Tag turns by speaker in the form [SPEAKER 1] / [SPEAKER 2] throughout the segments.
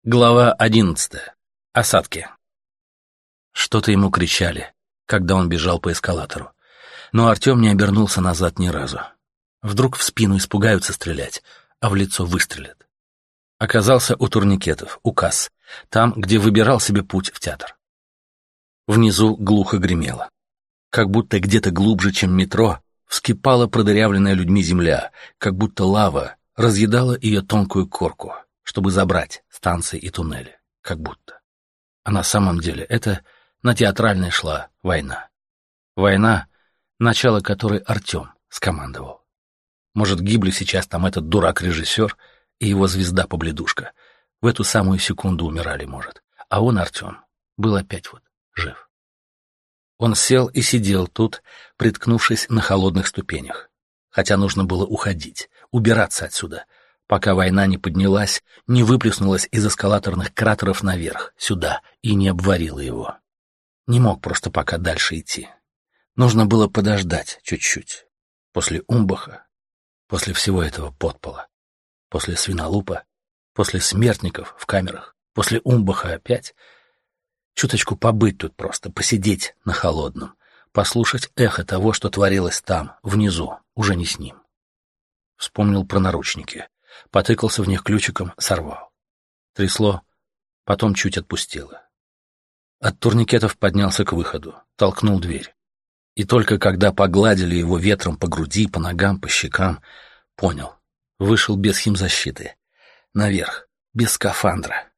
[SPEAKER 1] Глава 11. Осадки. Что-то ему кричали, когда он бежал по эскалатору. Но Артем не обернулся назад ни разу. Вдруг в спину испугаются стрелять, а в лицо выстрелят. Оказался у турникетов, у касс, там, где выбирал себе путь в театр. Внизу глухо гремело. Как будто где-то глубже, чем метро, вскипала продырявленная людьми земля, как будто лава разъедала ее тонкую корку, чтобы забрать станции и туннели, как будто. А на самом деле это на театральной шла война. Война, начало которой Артем скомандовал. Может, гибли сейчас там этот дурак-режиссер и его звезда-побледушка. В эту самую секунду умирали, может. А он, Артем, был опять вот жив. Он сел и сидел тут, приткнувшись на холодных ступенях. Хотя нужно было уходить, убираться отсюда, пока война не поднялась, не выплеснулась из эскалаторных кратеров наверх, сюда, и не обварила его. Не мог просто пока дальше идти. Нужно было подождать чуть-чуть. После Умбаха, после всего этого подпола, после свинолупа, после смертников в камерах, после Умбаха опять. Чуточку побыть тут просто, посидеть на холодном, послушать эхо того, что творилось там, внизу, уже не с ним. Вспомнил про наручники. Потыкался в них ключиком, сорвал. Трясло, потом чуть отпустило. От турникетов поднялся к выходу, толкнул дверь. И только когда погладили его ветром по груди, по ногам, по щекам, понял. Вышел без химзащиты. Наверх, без скафандра.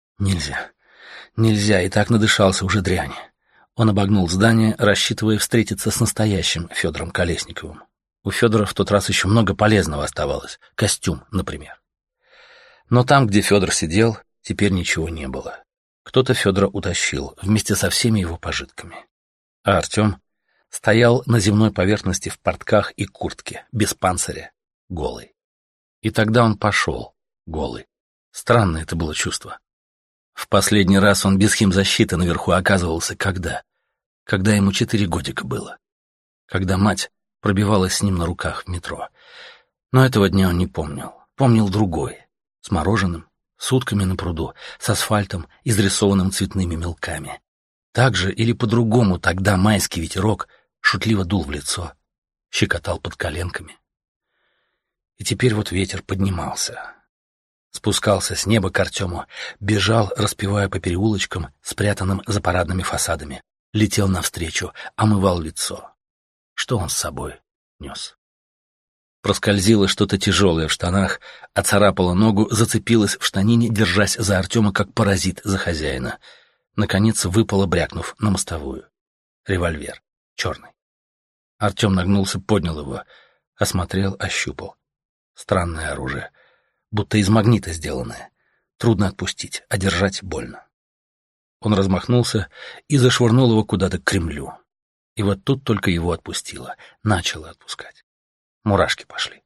[SPEAKER 1] Нельзя, и так надышался уже дряни. Он обогнул здание, рассчитывая встретиться с настоящим Федором Колесниковым. У Федора в тот раз еще много полезного оставалось. Костюм, например. Но там, где Федор сидел, теперь ничего не было. Кто-то Федора утащил вместе со всеми его пожитками. А Артем стоял на земной поверхности в портках и куртке, без панциря, голый. И тогда он пошел, голый. Странное это было чувство. В последний раз он без химзащиты наверху оказывался когда? Когда ему 4 годика было. Когда мать пробивалась с ним на руках в метро. Но этого дня он не помнил. Помнил другой. С мороженым, с утками на пруду, с асфальтом, изрисованным цветными мелками. Так же или по-другому тогда майский ветерок шутливо дул в лицо, щекотал под коленками. И теперь вот ветер поднимался. Спускался с неба к Артему, бежал, распевая по переулочкам, спрятанным за парадными фасадами. Летел навстречу, омывал лицо. Что он с собой нес? Проскользило что-то тяжелое в штанах, оцарапало ногу, зацепилось в штанине, держась за Артема, как паразит за хозяина. Наконец выпало, брякнув на мостовую. Револьвер. Черный. Артем нагнулся, поднял его, осмотрел, ощупал. Странное оружие. Будто из магнита сделанное. Трудно отпустить, а держать больно. Он размахнулся и зашвырнул его куда-то к Кремлю. И вот тут только его отпустило. Начало отпускать. Мурашки пошли.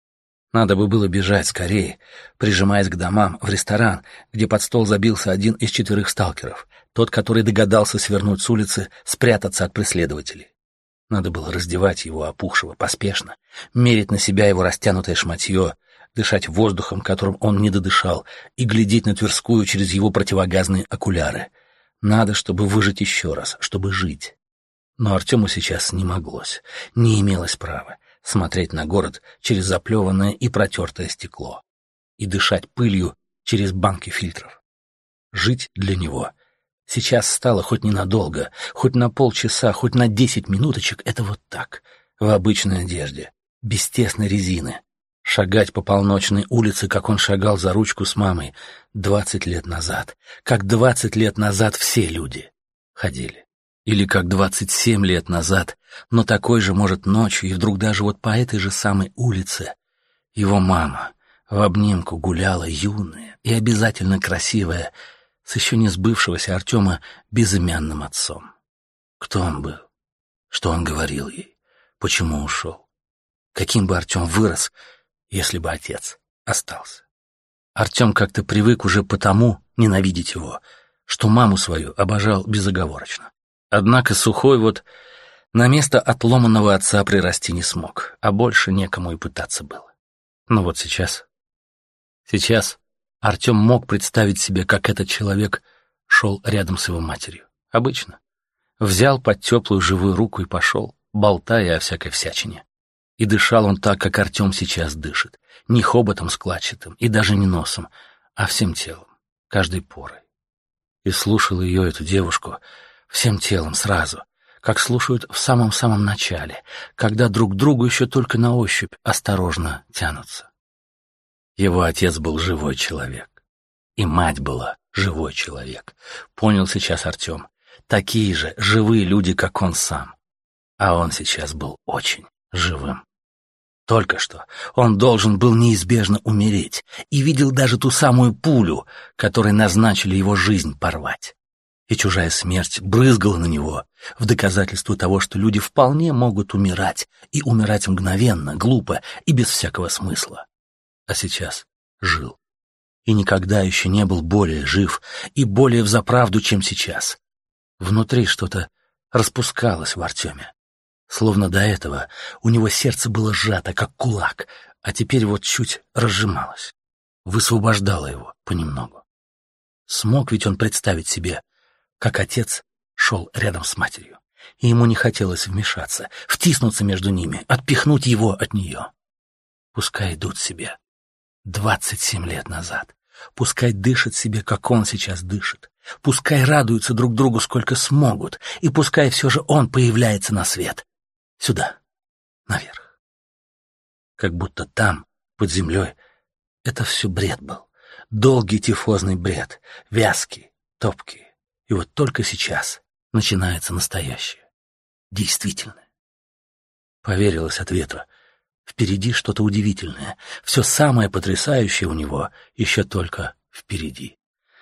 [SPEAKER 1] Надо бы было бежать скорее, прижимаясь к домам, в ресторан, где под стол забился один из 4 сталкеров, тот, который догадался свернуть с улицы, спрятаться от преследователей. Надо было раздевать его опухшего поспешно, мерить на себя его растянутое шматье, дышать воздухом, которым он не додышал, и глядеть на Тверскую через его противогазные окуляры. Надо, чтобы выжить еще раз, чтобы жить. Но Артему сейчас не моглось, не имелось права смотреть на город через заплеванное и протертое стекло и дышать пылью через банки фильтров. Жить для него сейчас стало хоть ненадолго, хоть на полчаса, хоть на 10 минуточек, это вот так, в обычной одежде, без тесной резины. Шагать по полночной улице, как он шагал за ручку с мамой 20 лет назад, как 20 лет назад все люди ходили. Или как 27 лет назад, но такой же, может, ночью, и вдруг даже вот по этой же самой улице его мама в обнимку гуляла юная и обязательно красивая с еще не сбывшегося Артема безымянным отцом. Кто он был? Что он говорил ей? Почему ушел? Каким бы Артем вырос, если бы отец остался? Артем как-то привык уже потому ненавидеть его, что маму свою обожал безоговорочно. Однако Сухой вот на место отломанного отца прирасти не смог, а больше некому и пытаться было. Но вот сейчас Артем мог представить себе, как этот человек шел рядом с его матерью. Обычно. Взял под теплую живую руку и пошел, болтая о всякой всячине. И дышал он так, как Артем сейчас дышит. Не хоботом складчатым и даже не носом, а всем телом, каждой порой. И слушал ее, эту девушку, всем телом сразу, как слушают в самом-самом начале, когда друг к другу еще только на ощупь осторожно тянутся. Его отец был живой человек. И мать была живой человек. Понял сейчас Артем. Такие же живые люди, как он сам. А он сейчас был очень живым. Только что он должен был неизбежно умереть и видел даже ту самую пулю, которой назначили его жизнь порвать. И чужая смерть брызгала на него в доказательство того, что люди вполне могут умирать, и умирать мгновенно, глупо и без всякого смысла. А сейчас жил. И никогда еще не был более жив и более взаправду, чем сейчас. Внутри что-то распускалось в Артеме. Словно до этого у него сердце было сжато, как кулак, а теперь вот чуть разжималось. Высвобождало его понемногу. Смог ведь он представить себе, как отец шел рядом с матерью, и ему не хотелось вмешаться, втиснуться между ними, отпихнуть его от нее. Пускай идут себе. 27 лет назад. Пускай дышат себе, как он сейчас дышит. Пускай радуются друг другу, сколько смогут, и пускай все же он появляется на свет. Сюда, наверх. Как будто там, под землей, это все бред был. Долгий тифозный бред, вязкий, топкий. И вот только сейчас начинается настоящее, действительное. Поверилось от ветра. Впереди что-то удивительное. Все самое потрясающее у него еще только впереди.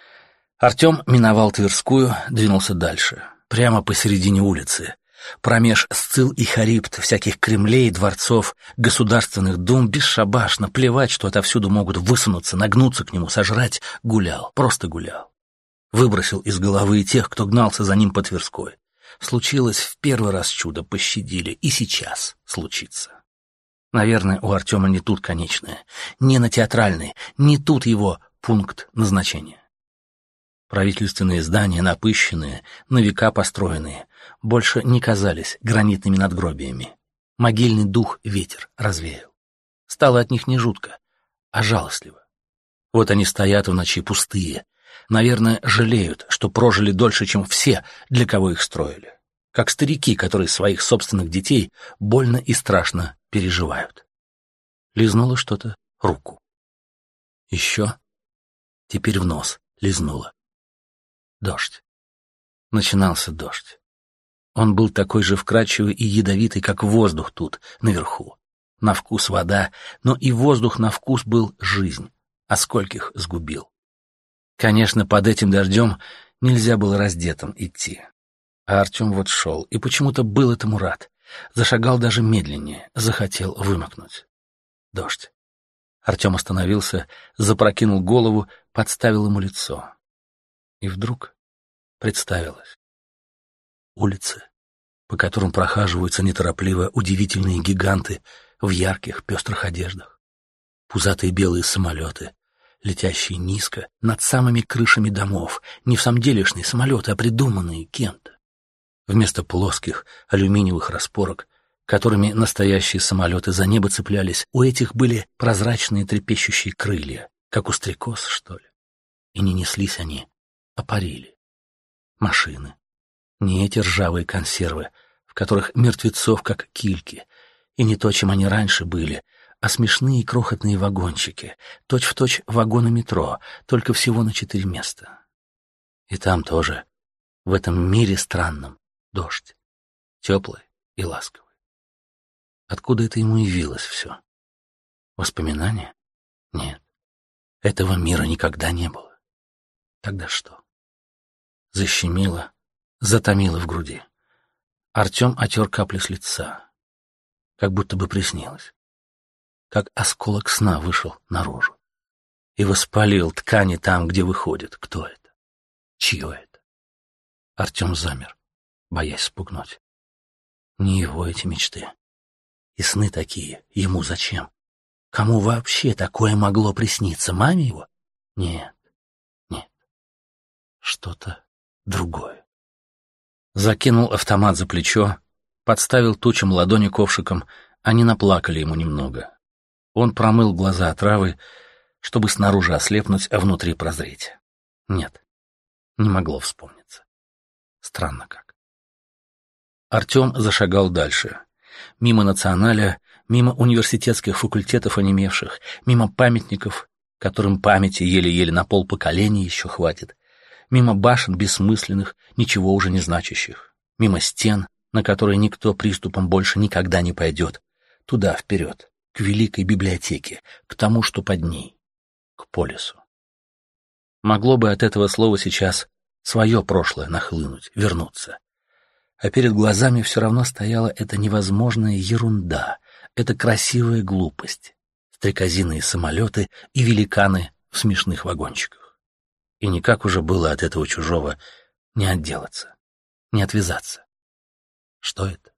[SPEAKER 1] Артем миновал Тверскую, двинулся дальше. Прямо посередине улицы. Промеж сцил и харибд всяких кремлей, дворцов, государственных дум, бесшабашно, плевать, что отовсюду могут высунуться, нагнуться к нему, сожрать, гулял, просто гулял. Выбросил из головы и тех, кто гнался за ним по Тверской. Случилось в первый раз чудо, пощадили, и сейчас случится. Наверное, у Артема не тут конечное, не на театральной, не тут его пункт назначения. Правительственные здания, напыщенные, на века построенные, больше не казались гранитными надгробиями. Могильный дух ветер развеял. Стало от них не жутко, а жалостливо. Вот они стоят в ночи пустые, наверное, жалеют, что прожили дольше, чем все, для кого их строили. Как старики, которые своих собственных детей больно и страшно переживают. Лизнуло что-то руку. Еще. Теперь в нос лизнуло. Дождь. Начинался дождь. Он был такой же вкрадчивый и ядовитый, как воздух тут, наверху. На вкус вода, но и воздух на вкус был жизнь, а скольких сгубил. Конечно, под этим дождем нельзя было раздетым идти. А Артем вот шел, и почему-то был этому рад. Зашагал даже медленнее, захотел вымокнуть. Дождь. Артем остановился, запрокинул голову, подставил ему лицо. И вдруг представилось. Улицы, по которым прохаживаются неторопливо удивительные гиганты в ярких пестрых одеждах. Пузатые белые самолеты, летящие низко над самыми крышами домов, не в самом делешные самолеты, а придуманные кем-то. Вместо плоских алюминиевых распорок, которыми настоящие самолеты за небо цеплялись, у этих были прозрачные трепещущие крылья, как у стрекоз, что ли. И не неслись они, а парили. Машины. Не эти ржавые консервы, в которых мертвецов, как кильки, и не то, чем они раньше были, а смешные крохотные вагончики, точь-в-точь вагоны метро, только всего на 4 места. И там тоже, в этом мире странном, дождь, теплый и ласковый. Откуда это ему явилось все? Воспоминания? Нет, этого мира никогда не было. Тогда что? Защемило, затомило в груди. Артем отер капли с лица, как будто бы приснилось. Как осколок сна вышел наружу и воспалил ткани там, где выходит. Кто это? Чье это? Артем замер, боясь спугнуть. Не его эти мечты. И сны такие ему зачем? Кому вообще такое могло присниться? Маме его? Нет, нет, что-то другое. Закинул автомат за плечо, подставил тучам ладони ковшиком, они наплакали ему немного. Он промыл глаза отравой, чтобы снаружи ослепнуть, а внутри прозреть. Нет, не могло вспомниться. Странно как. Артем зашагал дальше. Мимо националя, мимо университетских факультетов онемевших, мимо памятников, которым памяти еле-еле на полпоколения еще хватит, мимо башен бессмысленных, ничего уже не значащих, мимо стен, на которые никто приступом больше никогда не пойдет, туда, вперед, к великой библиотеке, к тому, что под ней, к полису. Могло бы от этого слова сейчас свое прошлое нахлынуть, вернуться. А перед глазами все равно стояла эта невозможная ерунда, эта красивая глупость, стрекозиные самолеты и великаны в смешных вагончиках. И никак уже было от этого чужого не отделаться, не отвязаться. Что это?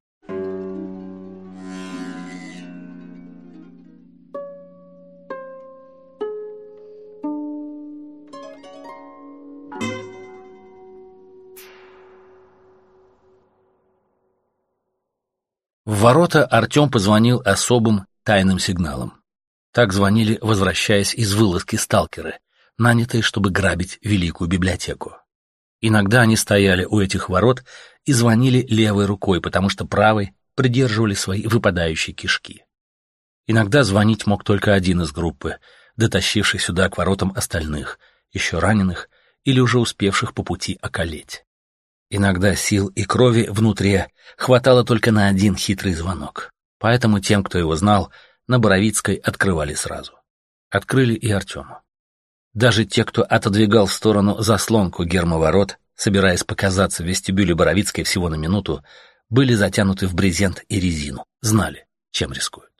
[SPEAKER 1] В ворота Артем позвонил особым тайным сигналом. Так звонили, возвращаясь из вылазки сталкеры, нанятые, чтобы грабить великую библиотеку. Иногда они стояли у этих ворот и звонили левой рукой, потому что правой придерживали свои выпадающие кишки. Иногда звонить мог только один из группы, дотащивший сюда к воротам остальных, еще раненых или уже успевших по пути околеть. Иногда сил и крови внутри хватало только на один хитрый звонок. Поэтому тем, кто его знал, на Боровицкой открывали сразу. Открыли и Артему. Даже те, кто отодвигал в сторону заслонку гермоворот, собираясь показаться в вестибюле Боровицкой всего на минуту, были затянуты в брезент и резину, знали, чем рискуют.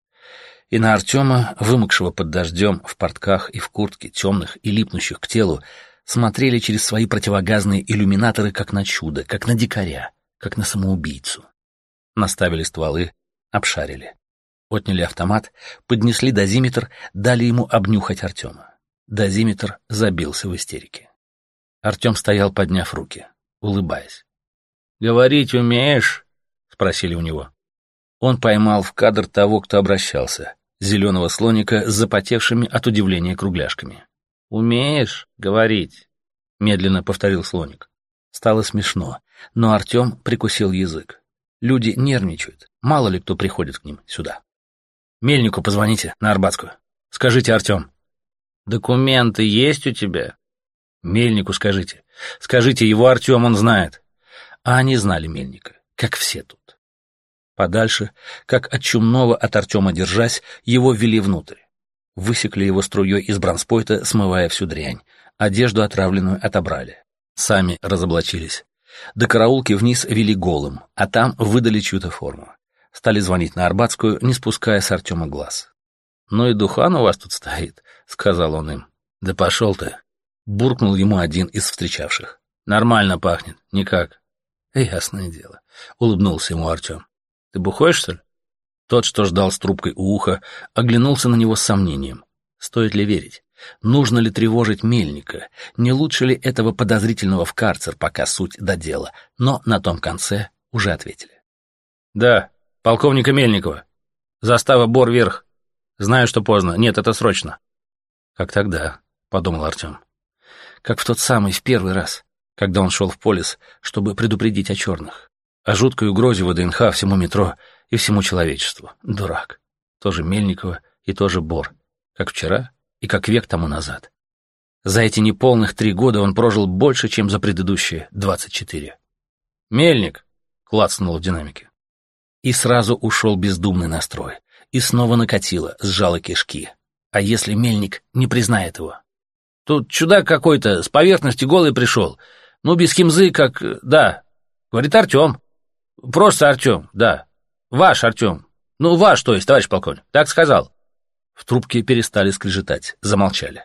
[SPEAKER 1] И на Артема, вымокшего под дождем, в портках и в куртке, темных и липнущих к телу, смотрели через свои противогазные иллюминаторы как на чудо, как на дикаря, как на самоубийцу. Наставили стволы, обшарили. Отняли автомат, поднесли дозиметр, дали ему обнюхать Артема. Дозиметр забился в истерике. Артем стоял, подняв руки, улыбаясь. «Говорить умеешь?» — спросили у него. Он поймал в кадр того, кто обращался, зеленого слоника с запотевшими от удивления кругляшками. «Умеешь говорить?» — медленно повторил слоник. Стало смешно, но Артем прикусил язык. Люди нервничают, мало ли кто приходит к ним сюда. «Мельнику позвоните, на Арбатскую. Скажите, Артем». «Документы есть у тебя?» «Мельнику скажите. Скажите, его Артем, он знает». А они знали Мельника, как все тут. Подальше, как от чумного от Артема держась, его ввели внутрь. Высекли его струей из бронспойта, смывая всю дрянь. Одежду отравленную отобрали. Сами разоблачились. До караулки вниз вели голым, а там выдали чью-то форму. Стали звонить на Арбатскую, не спуская с Артема глаз. «Ну и духан у вас тут стоит», — сказал он им. «Да пошел ты», — буркнул ему один из встречавших. «Нормально пахнет, никак». «Ясное дело», — улыбнулся ему Артем. «Ты бухой, что ли?» Тот, что ждал с трубкой у уха, оглянулся на него с сомнением. Стоит ли верить? Нужно ли тревожить Мельника? Не лучше ли этого подозрительного в карцер, пока суть до дела? Но на том конце уже ответили. «Да, полковника Мельникова. Застава Бор вверх. Знаю, что поздно. Нет, это срочно». «Как тогда?» — подумал Артем. «Как в тот самый, в первый раз, когда он шел в полис, чтобы предупредить о черных. О жуткой угрозе ВДНХ всему метро и всему человечеству. Дурак. Тоже Мельникова и тоже Бор. Как вчера и как век тому назад. За эти неполных 3 года он прожил больше, чем за предыдущие 24. «Мельник!» — клацнуло в динамике. И сразу ушел бездумный настрой. И снова накатило, сжало кишки. А если Мельник не признает его? «Тут чудак какой-то, с поверхности голый пришел. Ну, без химзы, как... Да. Говорит, Артем. Просто Артем, да. Ваш Артем. Ну, ваш, то есть, товарищ полковник. Так сказал». В трубке перестали скрежетать, замолчали.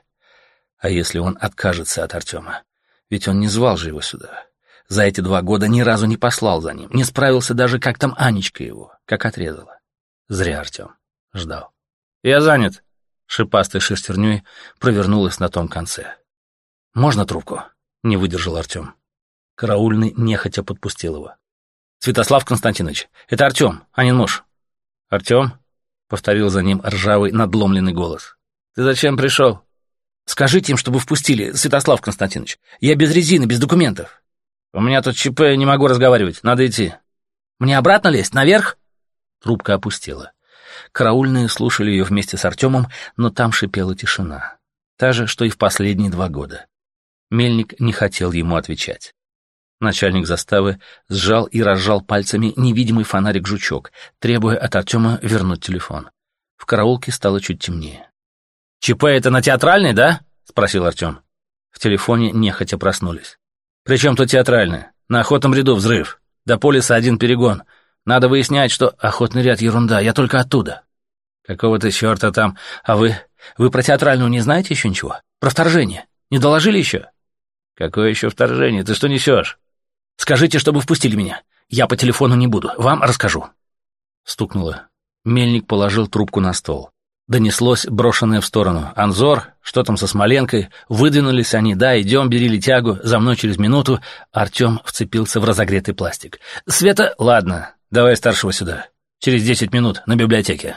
[SPEAKER 1] А если он откажется от Артема? Ведь он не звал же его сюда. За эти 2 года ни разу не послал за ним, не справился даже, как там Анечка его, как отрезала. Зря Артем ждал. «Я занят. шипастой шестерней провернулась на том конце. «Можно трубку?» — не выдержал Артем. Караульный нехотя подпустил его. «Святослав Константинович, это Артем, Анин муж». «Артем?» — повторил за ним ржавый надломленный голос. «Ты зачем пришел?» «Скажите им, чтобы впустили, Святослав Константинович. Я без резины, без документов». «У меня тут ЧП, не могу разговаривать, надо идти». «Мне обратно лезть, наверх?» Трубка опустела. Караульные слушали ее вместе с Артемом, но там шипела тишина. Та же, что и в последние 2 года. Мельник не хотел ему отвечать. Начальник заставы сжал и разжал пальцами невидимый фонарик-жучок, требуя от Артема вернуть телефон. В караулке стало чуть темнее. «ЧП это на Театральной, да?» — спросил Артем. В телефоне нехотя проснулись. «При чем тут Театральная? На Охотном ряду взрыв. До Полиса 1 перегон. Надо выяснять, что Охотный ряд — ерунда, я только оттуда». «Какого-то черта там. А вы? Вы про Театральную не знаете еще ничего? Про вторжение? Не доложили еще?» «Какое еще вторжение? Ты что несешь?» «Скажите, чтобы впустили меня. Я по телефону не буду. Вам расскажу». Стукнуло. Мельник положил трубку на стол. Донеслось, брошенное в сторону. «Анзор, что там со Смоленкой? Выдвинулись они, да, идем, бери летягу, за мной через минуту». Артем вцепился в разогретый пластик. «Света, ладно, давай старшего сюда. Через 10 минут на библиотеке».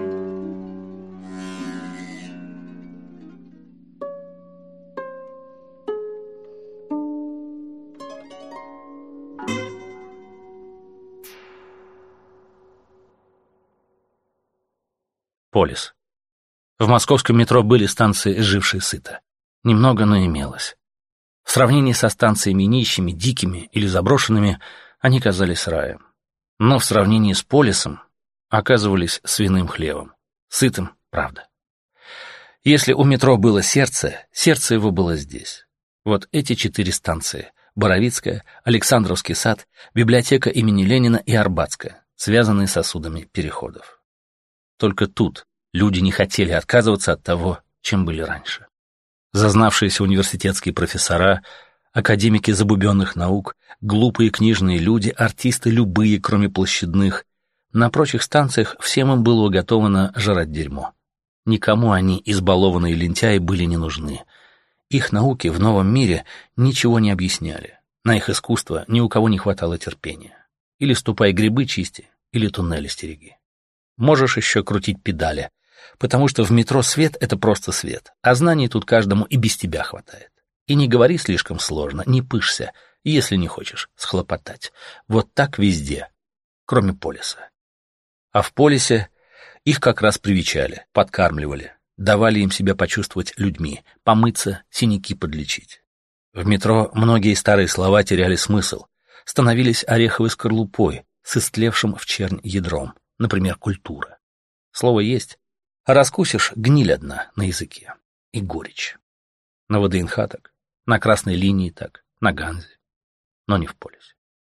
[SPEAKER 1] Полис. В московском метро были станции, жившие сыто. Немного, но имелось. В сравнении со станциями нищими, дикими или заброшенными, они казались раем. Но в сравнении с Полисом оказывались свиным хлевом. Сытым, правда. Если у метро было сердце, сердце его было здесь. Вот эти 4 станции — Боровицкая, Александровский сад, библиотека имени Ленина и Арбатская, связанные сосудами переходов. Только тут люди не хотели отказываться от того, чем были раньше. Зазнавшиеся университетские профессора, академики забубенных наук, глупые книжные люди, артисты любые, кроме площадных. На прочих станциях всем им было уготовано жрать дерьмо. Никому они, избалованные лентяи, были не нужны. Их науки в новом мире ничего не объясняли. На их искусство ни у кого не хватало терпения. Или ступай грибы чисти, или туннели стереги. Можешь еще крутить педали, потому что в метро свет — это просто свет, а знаний тут каждому и без тебя хватает. И не говори слишком сложно, не пышься, если не хочешь схлопотать. Вот так везде, кроме Полиса. А в Полисе их как раз привечали, подкармливали, давали им себя почувствовать людьми, помыться, синяки подлечить. В метро многие старые слова теряли смысл, становились ореховой скорлупой с истлевшим в чернь ядром. Например, культура. Слово есть, а раскусишь — гниль одна на языке. И горечь. На ВДНХ так, на красной линии так, на Ганзе. Но не в Полисе.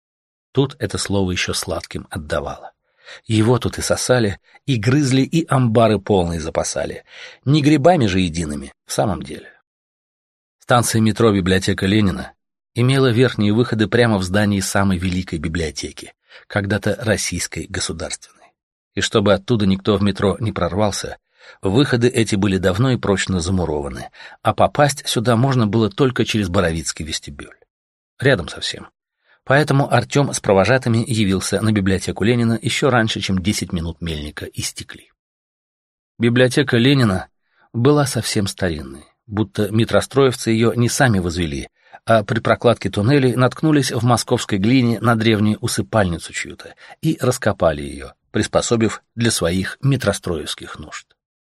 [SPEAKER 1] Тут это слово еще сладким отдавало. Его тут и сосали, и грызли, и амбары полные запасали. Не грибами же едиными, в самом деле. Станция метро «Библиотека Ленина» имела верхние выходы прямо в здании самой великой библиотеки, когда-то российской государственной. И чтобы оттуда никто в метро не прорвался, выходы эти были давно и прочно замурованы, а попасть сюда можно было только через Боровицкий вестибюль. Рядом совсем. Поэтому Артем с провожатыми явился на библиотеку Ленина еще раньше, чем 10 минут Мельника истекли. Библиотека Ленина была совсем старинной, будто метростроевцы ее не сами возвели, а при прокладке туннелей наткнулись в московской глине на древнюю усыпальницу чью-то и раскопали ее, приспособив для своих метростроевских нужд.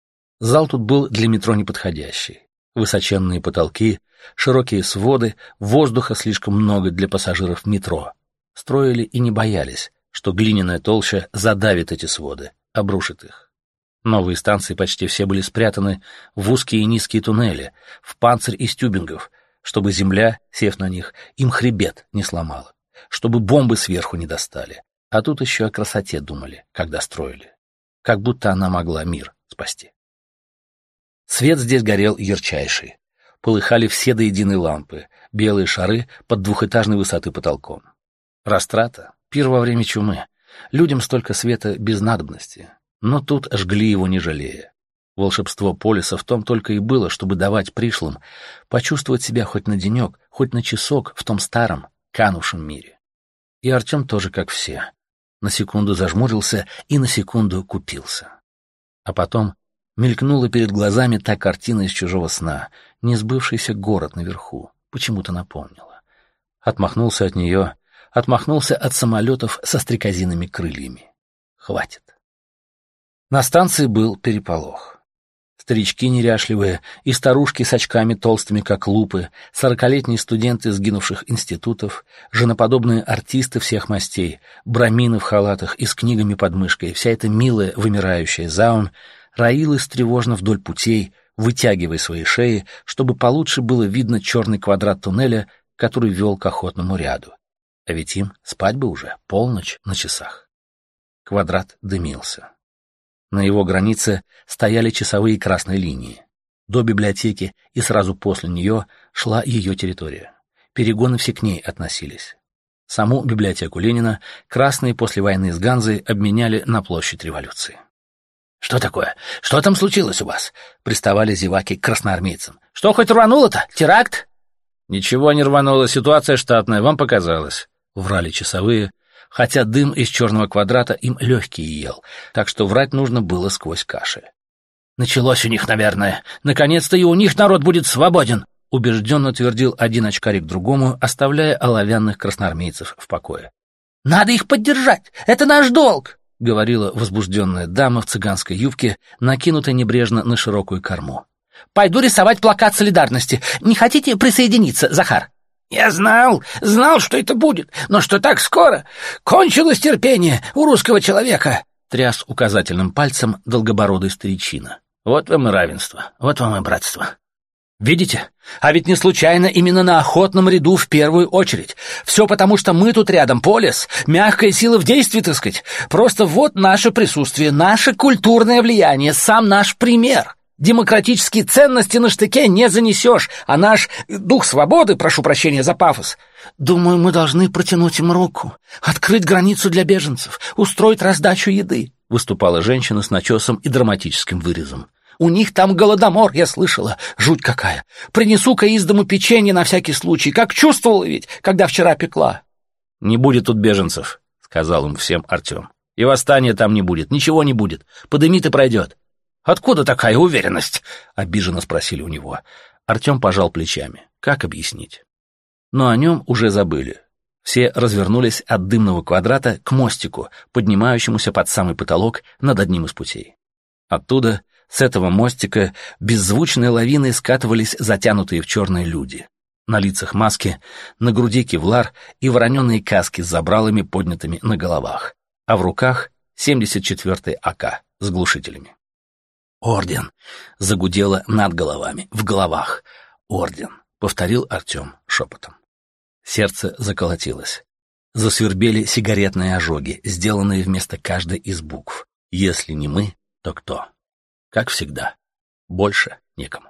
[SPEAKER 1] Зал тут был для метро неподходящий. Высоченные потолки, широкие своды, воздуха слишком много для пассажиров метро. Строили и не боялись, что глиняная толща задавит эти своды, обрушит их. Новые станции почти все были спрятаны в узкие и низкие туннели, в панцирь из тюбингов, чтобы земля, сев на них, им хребет не сломала, чтобы бомбы сверху не достали. А тут еще о красоте думали, когда строили. Как будто она могла мир спасти. Свет здесь горел ярчайший. Полыхали все до единой лампы, белые шары под 2-этажной высоты потолком. Растрата, пир во время чумы. Людям столько света без надобности. Но тут жгли его не жалея. Волшебство полиса в том только и было, чтобы давать пришлым почувствовать себя хоть на денек, хоть на часок в том старом, канувшем мире. И Артем тоже, как все, на секунду зажмурился и на секунду купился. А потом мелькнула перед глазами та картина из чужого сна, несбывшийся город наверху, почему-то напомнила. Отмахнулся от нее, отмахнулся от самолетов со стрекозиными крыльями. Хватит. На станции был переполох. Старички неряшливые и старушки с очками толстыми, как лупы, 40-летние студенты сгинувших институтов, женоподобные артисты всех мастей, брамины в халатах и с книгами под мышкой, вся эта милая вымирающая заумь роилась тревожно вдоль путей, вытягивая свои шеи, чтобы получше было видно черный квадрат туннеля, который вел к охотному ряду. А ведь им спать бы уже, полночь на часах. Квадрат дымился. На его границе стояли часовые красные линии. До библиотеки и сразу после нее шла ее территория. Перегоны все к ней относились. Саму библиотеку Ленина красные после войны с Ганзой обменяли на площадь революции. «Что такое? Что там случилось у вас?» — приставали зеваки к красноармейцам. «Что хоть рвануло-то? Теракт?» «Ничего не рвануло, ситуация штатная, вам показалось», — врали часовые, хотя дым из черного квадрата им легкие ел, так что врать нужно было сквозь кашель. «Началось у них, наверное. Наконец-то и у них народ будет свободен», — убежденно твердил один очкарик другому, оставляя оловянных красноармейцев в покое. «Надо их поддержать! Это наш долг!» — говорила возбужденная дама в цыганской юбке, накинутой небрежно на широкую корму. «Пойду рисовать плакат солидарности. Не хотите присоединиться, Захар?» «Я знал, что это будет, но что так скоро? Кончилось терпение у русского человека!» — тряс указательным пальцем долгобородый старичина. «Вот вам и равенство, вот вам и братство. Видите? А ведь не случайно именно на охотном ряду в первую очередь. Все потому, что мы тут рядом, полис, мягкая сила в действии, так сказать. Просто вот наше присутствие, наше культурное влияние, сам наш пример». Демократические ценности на штыке не занесешь, а наш дух свободы, прошу прощения за пафос. Думаю, мы должны протянуть им руку, открыть границу для беженцев, устроить раздачу еды, — выступала женщина с начесом и драматическим вырезом. У них там голодомор, я слышала, жуть какая. Принесу-ка из дому печенье на всякий случай, как чувствовала ведь, когда вчера пекла. Не будет тут беженцев, — сказал им всем Артем. И восстания там не будет, ничего не будет, подымит и пройдет. «Откуда такая уверенность?» — обиженно спросили у него. Артем пожал плечами. Как объяснить? Но о нем уже забыли. Все развернулись от дымного квадрата к мостику, поднимающемуся под самый потолок над одним из путей. Оттуда, с этого мостика, беззвучной лавиной скатывались затянутые в черные люди. На лицах маски, на груди кевлар и вороненые каски с забралами, поднятыми на головах, а в руках 74-й АК с глушителями. «Орден!» — загудело над головами, в головах. «Орден!» — повторил Артем шепотом. Сердце заколотилось. Засвербели сигаретные ожоги, сделанные вместо каждой из букв. «Если не мы, то кто?» Как всегда. Больше некому.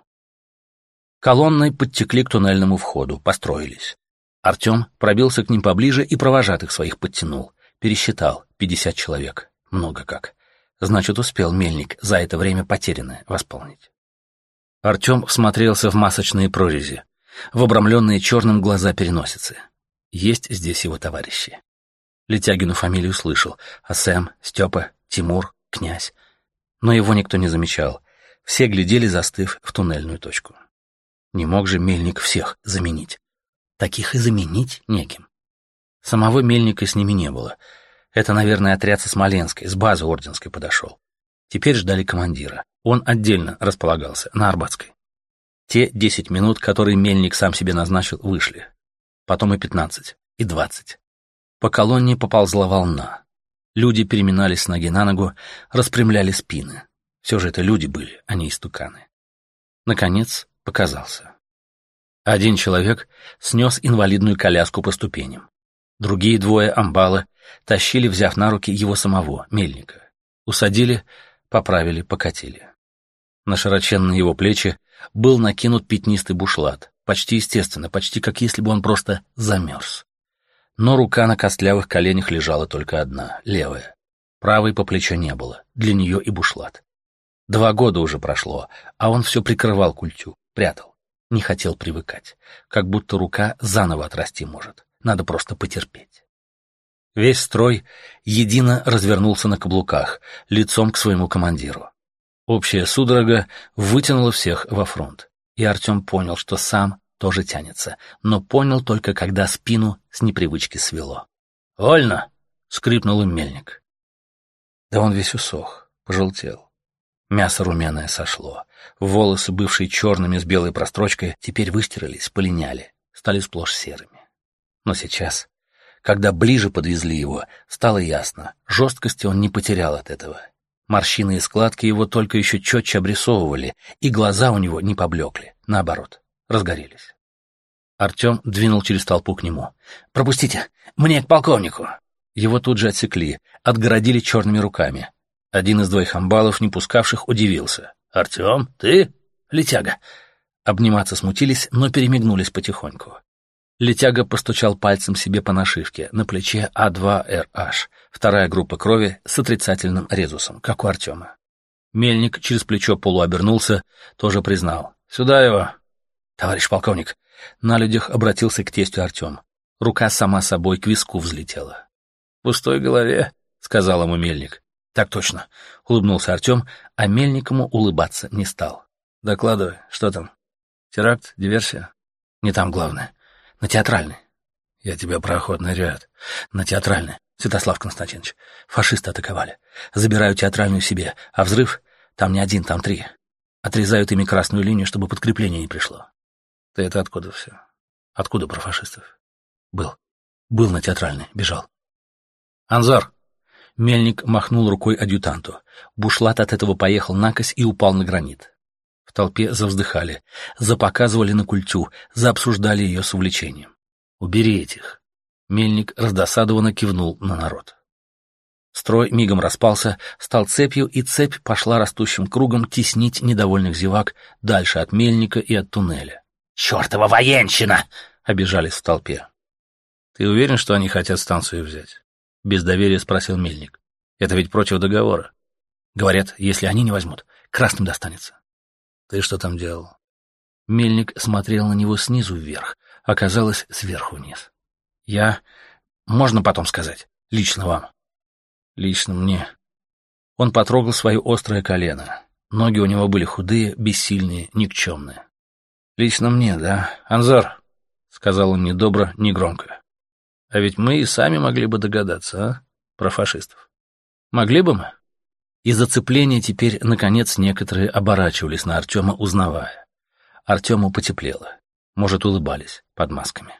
[SPEAKER 1] Колонной подтекли к туннельному входу, построились. Артем пробился к ним поближе и провожатых своих подтянул. Пересчитал 50 человек. Много как. Значит, успел мельник за это время потерянное восполнить. Артем всмотрелся в масочные прорези, в обрамленные черным глаза переносицы. Есть здесь его товарищи. Летягину фамилию слышал, а Сэм, Степа, Тимур, князь. Но его никто не замечал. Все глядели, застыв в туннельную точку. Не мог же мельник всех заменить. Таких и заменить неким. Самого мельника с ними не было. Это, наверное, отряд со Смоленской, с базы Орденской подошел. Теперь ждали командира. Он отдельно располагался, на Арбатской. Те 10 минут, которые мельник сам себе назначил, вышли. Потом и 15, и 20. По колонне поползла волна. Люди переминались с ноги на ногу, распрямляли спины. Все же это люди были, а не истуканы. Наконец показался. Один человек снес инвалидную коляску по ступеням. Другие двое амбалы тащили, взяв на руки его самого, мельника. Усадили, поправили, покатили. На широченные его плечи был накинут пятнистый бушлат, почти естественно, почти как если бы он просто замерз. Но рука на костлявых коленях лежала только одна, левая. Правой по плечу не было, для нее и бушлат. 2 года уже прошло, а он все прикрывал культю, прятал. Не хотел привыкать. Как будто рука заново отрасти может. Надо просто потерпеть. Весь строй едино развернулся на каблуках, лицом к своему командиру. Общая судорога вытянула всех во фронт. И Артем понял, что сам тоже тянется, но понял только, когда спину с непривычки свело. «Вольно!» — скрипнул им мельник. Да он весь усох, пожелтел. Мясо румяное сошло. Волосы, бывшие черными с белой прострочкой, теперь выстирались, полиняли, стали сплошь серыми. Но сейчас, когда ближе подвезли его, стало ясно, жесткости он не потерял от этого. Морщины и складки его только еще четче обрисовывали, и глаза у него не поблекли, наоборот, разгорелись. Артем двинул через толпу к нему. «Пропустите! Мне к полковнику!» Его тут же отсекли, отгородили черными руками. Один из 2 амбалов, не пускавших, удивился. «Артем, ты? Летяга!» Обниматься смутились, но перемигнулись потихоньку. Летяга постучал пальцем себе по нашивке, на плече А2РH, 2-я группа крови с отрицательным резусом, как у Артема. Мельник через плечо полуобернулся, тоже признал. «Сюда его!» «Товарищ полковник!» На людях обратился к тестю Артем. Рука сама собой к виску взлетела. «В пустой голове», — сказал ему мельник. «Так точно», — улыбнулся Артем, а мельник ему улыбаться не стал. «Докладывай, что там? Теракт? Диверсия?» «Не там главное. На Театральной». «Я тебя про охотный ряд». «На Театральной, Святослав Константинович. Фашисты атаковали. Забирают Театральную себе, а взрыв? Там не 1, там 3. Отрезают ими красную линию, чтобы подкрепление не пришло». «Ты это откуда все? Откуда про фашистов?» «Был на Театральной, бежал». «Анзор!» Мельник махнул рукой адъютанту. Бушлат от этого поехал накось и упал на гранит. В толпе завздыхали, запоказывали на культю, заобсуждали ее с увлечением. «Убери этих!» Мельник раздосадованно кивнул на народ. Строй мигом распался, стал цепью, и цепь пошла растущим кругом теснить недовольных зевак дальше от мельника и от туннеля. «Чертова военщина!» — обижались в толпе. «Ты уверен, что они хотят станцию взять?» — без доверия спросил мельник. «Это ведь против договора. Говорят, если они не возьмут, красным достанется». «Ты что там делал?» Мельник смотрел на него снизу вверх, оказалось, сверху вниз. «Я... Можно потом сказать? Лично вам?» «Лично мне». Он потрогал свое острое колено. Ноги у него были худые, бессильные, никчемные. «Лично мне, да, Анзор?» — сказал он недобро, негромко. «А ведь мы и сами могли бы догадаться, а? Про фашистов. Могли бы мы?» Из зацепления теперь, наконец, некоторые оборачивались на Артема, узнавая. Артему потеплело. Может, улыбались под масками.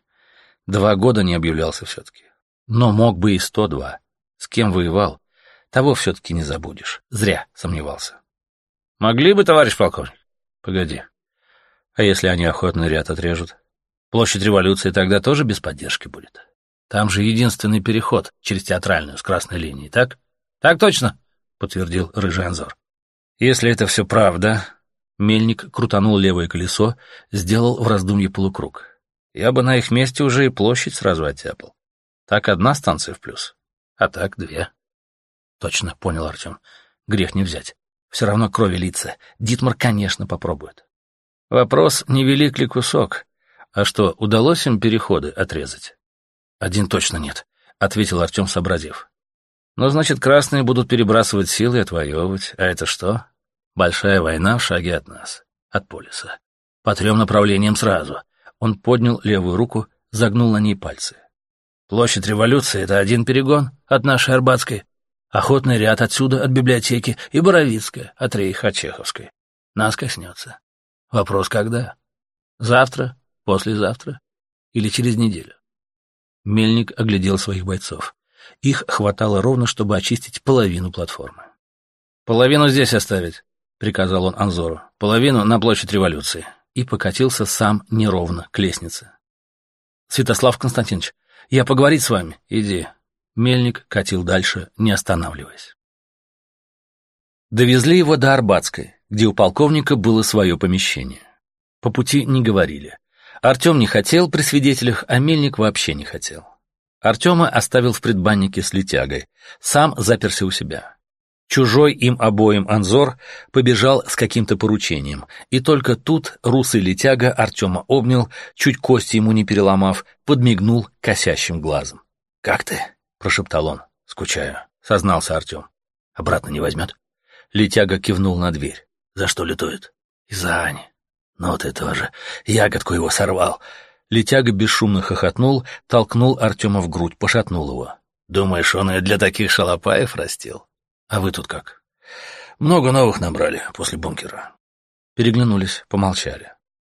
[SPEAKER 1] 2 года не объявлялся все-таки. Но мог бы и 102. С кем воевал? Того все-таки не забудешь. Зря сомневался. «Могли бы, товарищ полковник?» «Погоди. А если они охотный ряд отрежут? Площадь Революции тогда тоже без поддержки будет? Там же единственный переход через Театральную с красной линией, так?» «Так точно», — подтвердил рыжий Анзор. «Если это все правда...» Мельник крутанул левое колесо, сделал в раздумье полукруг. «Я бы на их месте уже и площадь сразу оттяпал. Так 1 станция в плюс, а так 2. «Точно», — понял Артем. «Грех не взять. Все равно крови литься. Дитмар, конечно, попробует». «Вопрос, не велик ли кусок? А что, удалось им переходы отрезать?» «1 точно нет», — ответил Артем, сообразив. «Ну, значит, красные будут перебрасывать силы и отвоевывать. А это что? Большая война в шаге от нас, от полиса. По 3 направлениям сразу». Он поднял левую руку, загнул на ней пальцы. «Площадь Революции — это 1 перегон от нашей Арбатской. Охотный ряд отсюда, от библиотеки, и Боровицкая, от Рейха, от Чеховской. Нас коснется. Вопрос, когда? Завтра? Послезавтра? Или через неделю?» Мельник оглядел своих бойцов. Их хватало ровно, чтобы очистить половину платформы. «Половину здесь оставить», — приказал он Анзору. «Половину на площадь Революции». И покатился сам неровно к лестнице. «Святослав Константинович, я поговорить с вами. Иди». Мельник катил дальше, не останавливаясь. Довезли его до Арбатской, где у полковника было свое помещение. По пути не говорили. Артем не хотел при свидетелях, а Мельник вообще не хотел. Артема оставил в предбаннике с Летягой, сам заперся у себя. Чужой им обоим Анзор побежал с каким-то поручением, и только тут русый летяга Артема обнял, чуть кости ему не переломав, подмигнул косящим глазом. «Как ты?» — прошептал он. «Скучаю», — сознался Артем. «Обратно не возьмет?» Летяга кивнул на дверь. «За что лютует?» «Из-за Ани». «Ну ты тоже. Ягодку его сорвал». Летяга бесшумно хохотнул, толкнул Артема в грудь, пошатнул его. «Думаешь, он и для таких шалопаев растил? А вы тут как?» «Много новых набрали после бункера». Переглянулись, помолчали.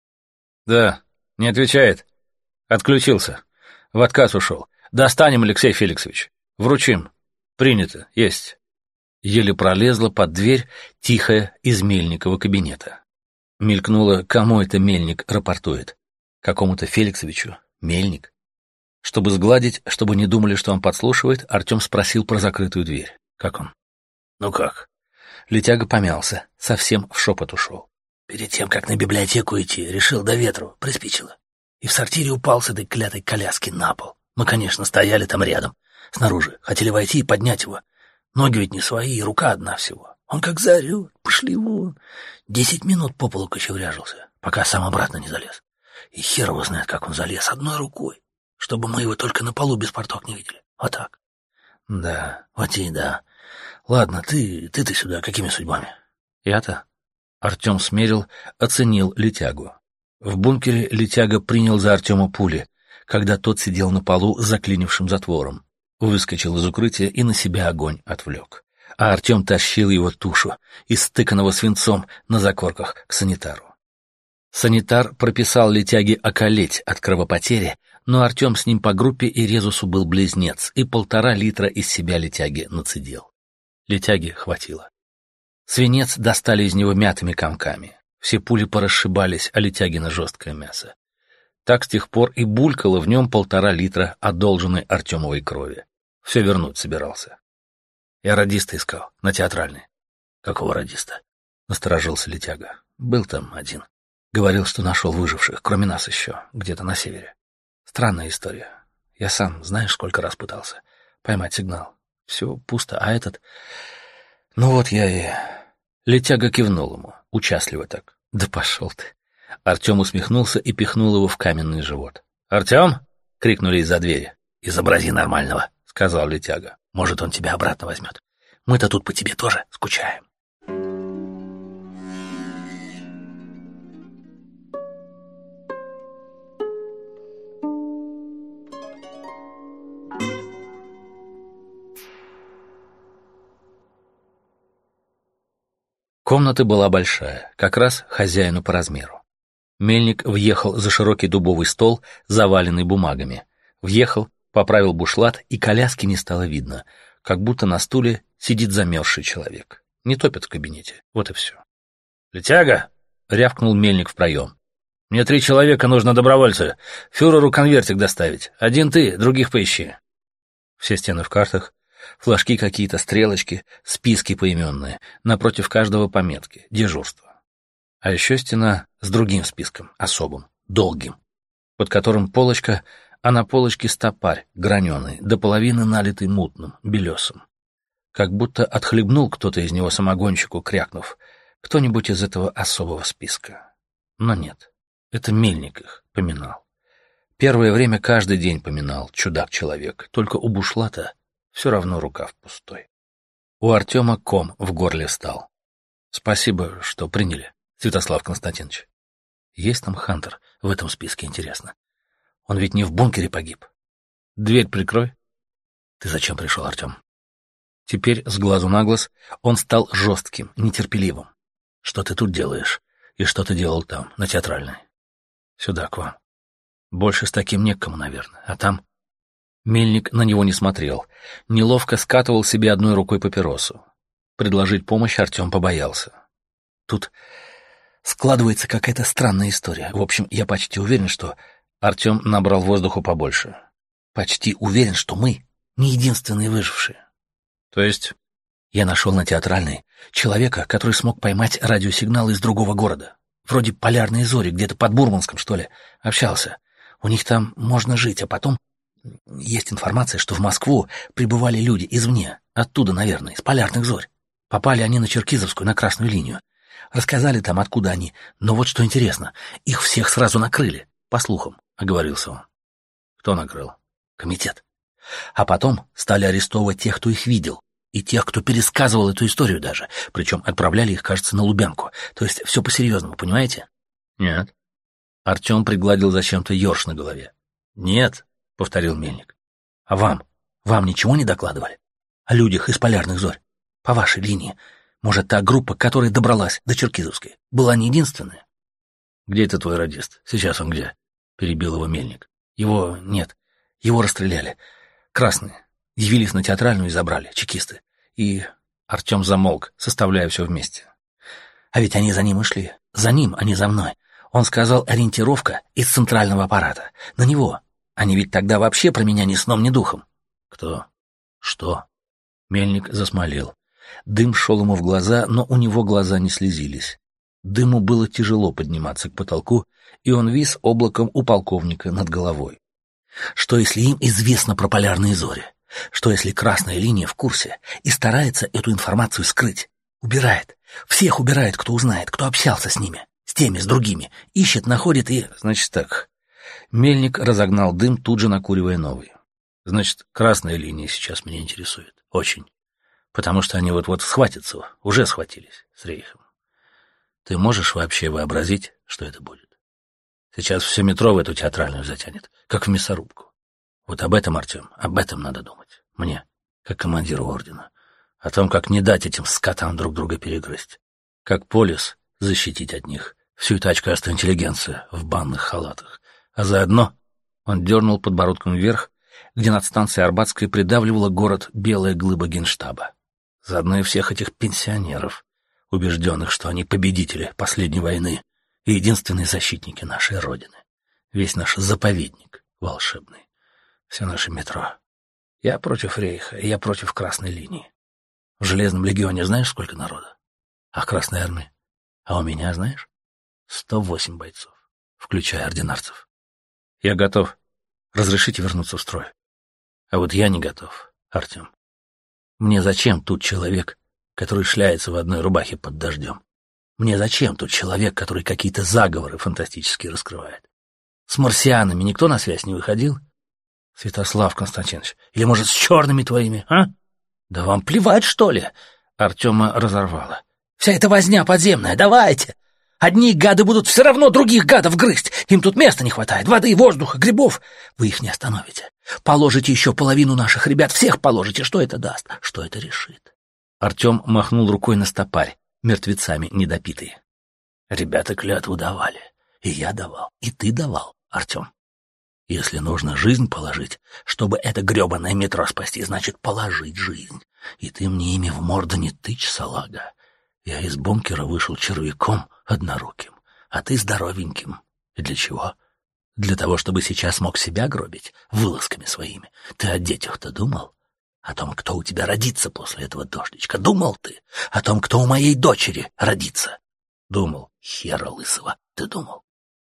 [SPEAKER 1] «Да, не отвечает. Отключился. В отказ ушел. Достанем, Алексей Феликсович. Вручим. Принято. Есть». Еле пролезла под дверь тихая из Мельникова кабинета. Мелькнуло, кому это Мельник рапортует. Какому-то Феликсовичу. Мельник. Чтобы сгладить, чтобы не думали, что он подслушивает, Артем спросил про закрытую дверь. «Как он?» «Ну как?» Летяга помялся, совсем в шепот ушел. «Перед тем, как на библиотеку идти, решил до ветру, приспичило. И в сортире упал с этой клятой коляски на пол. Мы, конечно, стояли там рядом, снаружи, хотели войти и поднять его. Ноги ведь не свои, и рука одна всего. Он как заорет, пошли вон. 10 минут по полу кочевряжился, пока сам обратно не залез. И хер его знает, как он залез, одной рукой, чтобы мы его только на полу без порток не видели. Вот так». «Да, вот и да. Ладно, ты сюда, какими судьбами?» «Я-то?» Артем смерил, оценил летягу. В бункере летяга принял за Артема пули, когда тот сидел на полу с заклинившим затвором. Выскочил из укрытия и на себя огонь отвлек. А Артем тащил его тушу, истыканного свинцом на закорках, к санитару. Санитар прописал летяге околеть от кровопотери, но Артем с ним по группе и резусу был близнец, и 1,5 литра из себя летяги нацедил. Летяги хватило. Свинец достали из него мятыми комками. Все пули порасшибались, а летягино жесткое мясо. Так с тех пор и булькало в нем 1,5 литра одолженной Артемовой крови. Все вернуть собирался. Я радиста искал, на театральной. «Какого радиста?» — насторожился летяга. «Был там один. Говорил, что нашел выживших, кроме нас еще, где-то на севере. Странная история. Я сам, знаешь, сколько раз пытался поймать сигнал. Все пусто, а этот... Ну вот я и...» Летяга кивнул ему, участливо так. «Да пошел ты!» Артем усмехнулся и пихнул его в каменный живот. «Артем!» — крикнули из-за двери. «Изобрази нормального», — сказал летяга. «Может, он тебя обратно возьмет. Мы-то тут по тебе тоже скучаем». Комната была большая, как раз хозяину по размеру. Мельник въехал за широкий дубовый стол, заваленный бумагами. Въехал, поправил бушлат, и коляски не стало видно, как будто на стуле сидит замерзший человек. Не топят в кабинете, вот и все. «Летяга!» — рявкнул Мельник в проем. «Мне 3 человека нужно добровольца. Фюреру конвертик доставить. Один ты, других поищи». Все стены в картах, флажки какие-то, стрелочки, списки поименные, напротив каждого пометки, дежурство. А еще стена с другим списком, особым, долгим, под которым полочка, а на полочке стопарь, граненый, до половины налитый мутным, белесым. Как будто отхлебнул кто-то из него самогончику, крякнув, кто-нибудь из этого особого списка. Но нет, это Мельник их поминал. Первое время каждый день поминал, чудак-человек, только у бушлата все равно рукав пустой. У Артема ком в горле стал. «Спасибо, что приняли, Святослав Константинович. Есть там Хантер в этом списке, интересно? Он ведь не в бункере погиб. Дверь прикрой». «Ты зачем пришел, Артем?» Теперь с глазу на глаз он стал жестким, нетерпеливым. «Что ты тут делаешь? И что ты делал там, на театральной?» «Сюда, к вам. Больше с таким не к кому, наверное. А там...» Мельник на него не смотрел. Неловко скатывал себе одной рукой папиросу. Предложить помощь Артем побоялся. Тут складывается какая-то странная история. В общем, я почти уверен, что... Артем набрал воздуху побольше. Почти уверен, что мы не единственные выжившие. То есть... Я нашел на театральной человека, который смог поймать радиосигнал из другого города. Вроде Полярной Зори, где-то под Мурманском, что ли. Общался. У них там можно жить, а потом... Есть информация, что в Москву прибывали люди извне, оттуда, наверное, из Полярных Зорь. Попали они на Черкизовскую, на красную линию. Рассказали там, откуда они. Но вот что интересно, их всех сразу накрыли. По слухам, — оговорился он. Кто накрыл? Комитет. А потом стали арестовывать тех, кто их видел. И тех, кто пересказывал эту историю даже. Причем отправляли их, кажется, на Лубянку. То есть все по-серьезному, понимаете? Нет. Артем пригладил зачем-то ёрш на голове. Нет, — повторил Мельник. А вам? Вам ничего не докладывали? О людях из Полярных зорь? По вашей линии. Может, та группа, которая добралась до Черкизовской, была не единственная? Где это твой радист? Сейчас он где? Перебил его Мельник. Его нет. Его расстреляли. Красные. Явились на Театральную и забрали. Чекисты. И Артем замолк, составляя все вместе. А ведь они за ним и шли. За ним, а не за мной. Он сказал, ориентировка из центрального аппарата. На него. Они ведь тогда вообще про меня ни сном, ни духом. Кто? Что? Мельник засмолел. Дым шел ему в глаза, но у него глаза не слезились. Дыму было тяжело подниматься к потолку, и он вис облаком у полковника над головой. Что, если им известно про полярные зори? Что, если красная линия в курсе и старается эту информацию скрыть? Убирает. Всех убирает, кто узнает, кто общался с ними, с теми, с другими. Ищет, находит и... Значит так. Мельник разогнал дым, тут же накуривая новый. Значит, красная линия сейчас меня интересует. Очень. Потому что они вот-вот схватятся, уже схватились с Рейхом. Ты можешь вообще вообразить, что это будет? Сейчас все метро в эту Театральную затянет, как в мясорубку. Вот об этом, Артем, об этом надо думать. Мне, как командиру ордена. О том, как не дать этим скотам друг друга перегрызть. Как полис защитить от них всю эту очкастую интеллигенцию в банных халатах. А заодно он дернул подбородком вверх, где над станцией Арбатской придавливала город белая глыба генштаба. Заодно и всех этих пенсионеров, убежденных, что они победители последней войны и единственные защитники нашей Родины. Весь наш заповедник волшебный. Все наше метро. Я против Рейха, и я против Красной линии. В Железном легионе знаешь, сколько народа? А в Красной армии? А у меня, знаешь? 108 бойцов, включая ординарцев. Я готов. Разрешите вернуться в строй. А вот я не готов, Артем. Мне зачем тут человек, который шляется в одной рубахе под дождем? Мне зачем тут человек, который какие-то заговоры фантастические раскрывает? С марсианами никто на связь не выходил? Святослав Константинович, или, может, с черными твоими, а? Да вам плевать, что ли? Артема разорвало. Вся эта возня подземная, давайте! Одни гады будут все равно других гадов грызть. Им тут места не хватает, воды, воздуха, грибов. Вы их не остановите. Положите еще половину наших ребят, всех положите. Что это даст? Что это решит? Артем махнул рукой на стопарь, мертвецами недопитые. Ребята клятву давали. И я давал, и ты давал, Артем. Если нужно жизнь положить, чтобы это гребаное метро спасти, значит положить жизнь. И ты мне ими в морду не тычь, салага. Я из бункера вышел червяком одноруким, а ты здоровеньким. И для чего? Для того, чтобы сейчас мог себя гробить вылазками своими. Ты о детях-то думал? О том, кто у тебя родится после этого дождичка? Думал ты? О том, кто у моей дочери родится? Думал. Хера лысого. Ты думал?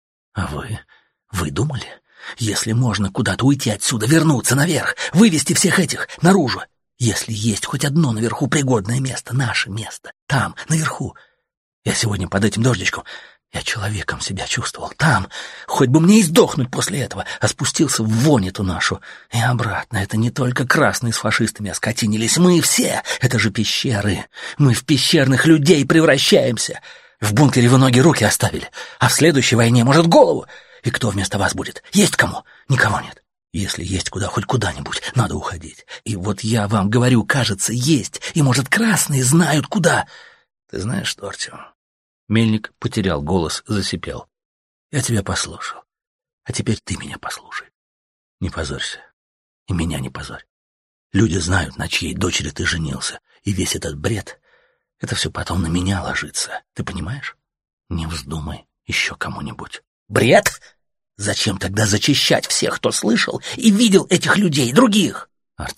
[SPEAKER 1] А вы? Вы думали? Если можно куда-то уйти отсюда, вернуться наверх, вывести всех этих наружу. Если есть хоть одно наверху пригодное место, наше место, там, наверху. Я сегодня под этим дождичком, я человеком себя чувствовал. Там, хоть бы мне и сдохнуть после этого, а спустился в вонь эту нашу. И обратно, это не только красные с фашистами оскотинились, мы все, это же пещеры. Мы в пещерных людей превращаемся. В бункере вы ноги, руки оставили, а в следующей войне, может, голову. И кто вместо вас будет? Есть кому? Никого нет. Если есть куда, хоть куда-нибудь, надо уходить. И вот я вам говорю, кажется, есть. И, может, красные знают куда. Ты знаешь что, Артем? Мельник потерял голос, засипел. Я тебя послушал. А теперь ты меня послушай. Не позорься. И меня не позорь. Люди знают, на чьей дочери ты женился. И весь этот бред, это все потом на меня ложится. Ты понимаешь? Не вздумай еще кому-нибудь. Бред? Зачем тогда зачищать всех, кто слышал и видел этих людей, других?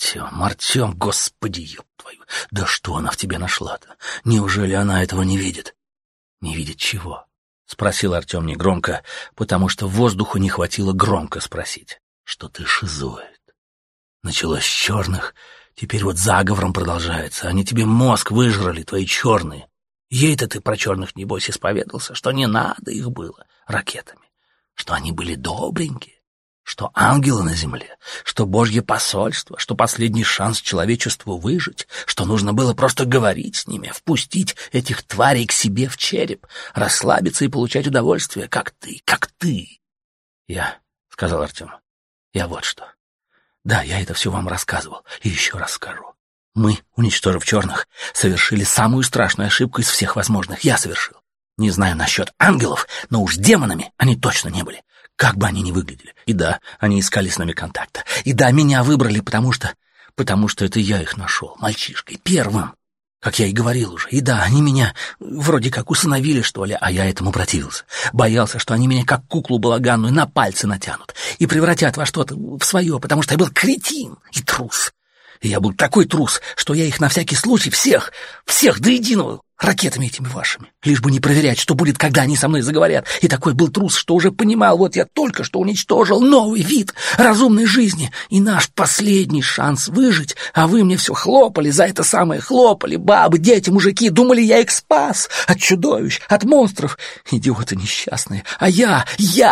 [SPEAKER 1] Артем, господи, ёб твою, да что она в тебе нашла-то? Неужели она этого не видит? Не видит чего? Спросил Артем негромко, потому что воздуху не хватило громко спросить. Что ты шизоид? Началось с черных, теперь вот заговором продолжается. Они тебе мозг выжрали, твои черные. Ей-то ты про черных, небось, исповедался, что не надо их было ракетами, что они были добренькие, что ангелы на земле, что Божье посольство, что последний шанс человечеству выжить, что нужно было просто говорить с ними, впустить этих тварей к себе в череп, расслабиться и получать удовольствие, как ты, как ты. — сказал Артем, — я вот что. Да, я это все вам рассказывал и еще раз скажу. Мы, уничтожив черных, совершили самую страшную ошибку из всех возможных. Я совершил. Не знаю насчет ангелов, но уж демонами они точно не были. Как бы они ни выглядели. И да, они искали с нами контакта. И да, меня выбрали, потому что это я их нашел, мальчишкой, первым. Как я и говорил уже. И да, они меня вроде как усыновили, что ли, а я этому противился. Боялся, что они меня как куклу балаганную на пальцы натянут и превратят во что-то в свое, потому что я был кретин и трус. И я был такой трус, что я их на всякий случай всех до единого ракетами этими вашими, лишь бы не проверять, что будет, когда они со мной заговорят. И такой был трус, что уже понимал, вот я только что уничтожил новый вид разумной жизни и наш последний шанс выжить, а вы мне все хлопали, за это самое хлопали, бабы, дети, мужики, думали, я их спас от чудовищ, от монстров, идиоты несчастные, а я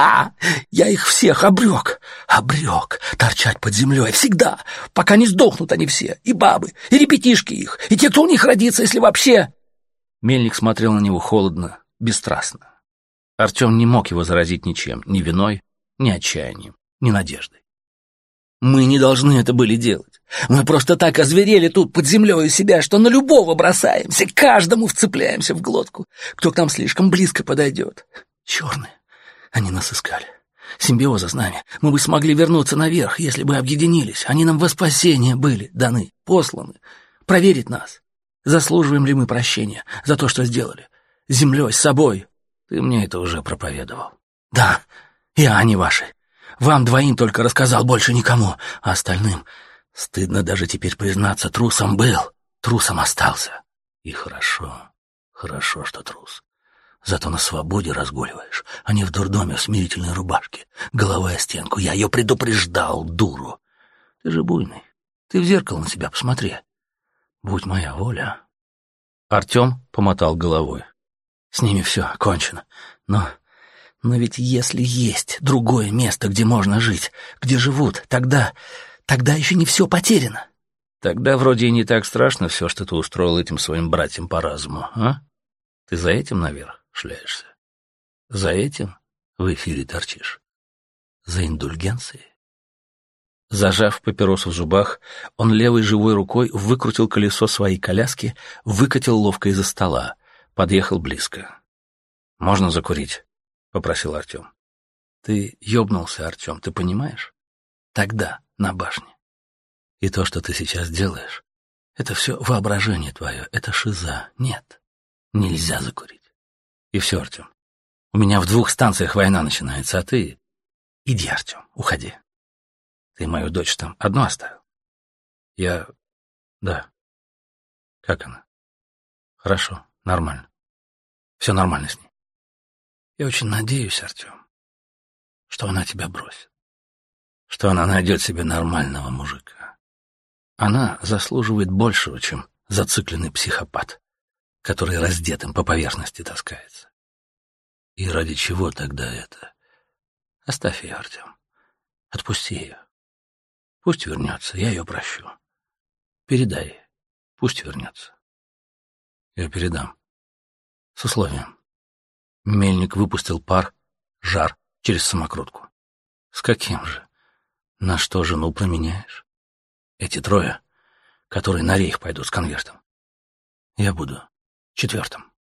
[SPEAKER 1] их всех обрек торчать под землей всегда, пока не сдохнут они все, и бабы, и ребятишки их, и те, кто у них родится, если вообще... Мельник смотрел на него холодно, бесстрастно. Артем не мог его заразить ничем, ни виной, ни отчаянием, ни надеждой. Мы не должны это были делать. Мы просто так озверели тут под землей у себя, что на любого бросаемся, каждому вцепляемся в глотку, кто к нам слишком близко подойдет. Черные, они нас искали. Симбиоза с нами. Мы бы смогли вернуться наверх, если бы объединились. Они нам во спасение были даны, посланы. Проверить нас. Заслуживаем ли мы прощения за то, что сделали? С землей, с собой. Ты мне это уже проповедовал. Да, я, они ваши. Вам двоим только рассказал, больше никому. А остальным стыдно даже теперь признаться, трусом был, трусом остался. И хорошо, что трус. Зато на свободе разгуливаешь, а не в дурдоме в смирительной рубашке, головой о стенку. Я ее предупреждал, дуру. Ты же буйный. Ты в зеркало на себя посмотри. Будь моя воля. Артем помотал головой. С ними все кончено. Но ведь если есть другое место, где можно жить, где живут, тогда еще не все потеряно. Тогда вроде и не так страшно все, что ты устроил этим своим братьям по разуму, а? Ты за этим наверх шляешься? За этим в эфире торчишь? За индульгенцией? Зажав папиросу в зубах, он левой живой рукой выкрутил колесо своей коляски, выкатил ловко из-за стола, подъехал близко. «Можно закурить?» — попросил Артем. «Ты ёбнулся, Артем, ты понимаешь? Тогда, на башне. И то, что ты сейчас делаешь, это все воображение твое, это шиза. Нет, нельзя закурить. И все, Артем, у меня в 2 станциях война начинается, а ты... Иди, Артем, уходи. Ты мою дочь там одну оставил?» Да. Как она? Хорошо, нормально. Все нормально с ней. Я очень надеюсь, Артем, что она тебя бросит. Что она найдет себе нормального мужика. Она заслуживает большего, чем зацикленный психопат, который раздетым по поверхности таскается. И ради чего тогда это? Оставь ее, Артем. Отпусти ее. Пусть вернется, я ее прощу. Передай ей, пусть вернется. Я передам. С условием. Мельник выпустил пар, жар через самокрутку. С каким же? На что жену променяешь? Эти 3, которые на рейх пойдут с конвертом. Я буду 4-м.